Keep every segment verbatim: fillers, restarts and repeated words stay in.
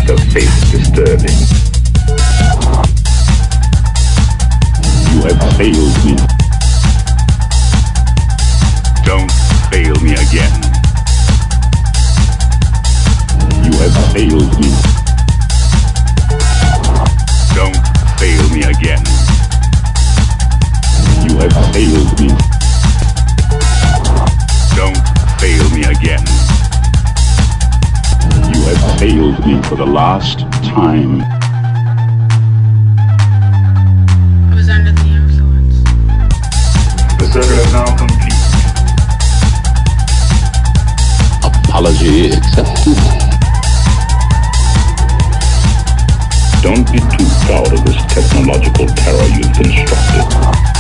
interface disturbing. You have failed me. Don't fail me again. You have failed me. Don't fail me again. You have failed me. Don't fail me again. You have failed me for the last time. I was under the influence. The circle is now complete. Apology accepted. Don't be too proud of this technological terror you've constructed.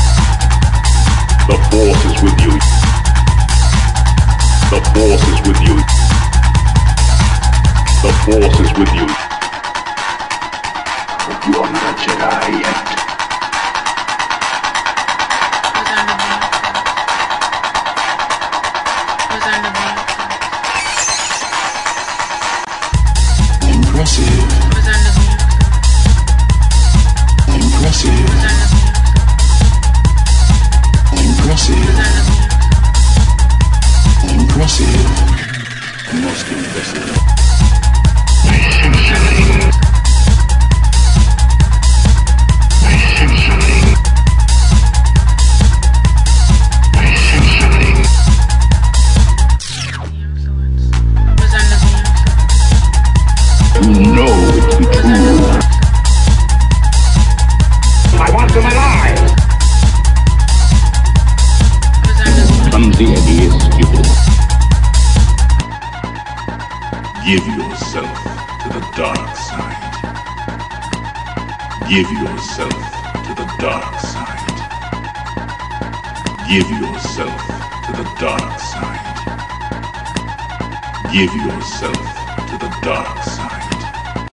The force is with you. The force is with you. The force is with you. But you are not a Jedi yet. Impressive. Impressive. Impressive. Impressive. Most impressive. I sense something. I sense something. I sense something. You know it to be true. I want them alive. Clumsy Eddie is stupid. Give yourself to the dark side. Give yourself to the dark side. Give yourself to the dark side. Give yourself to the dark side.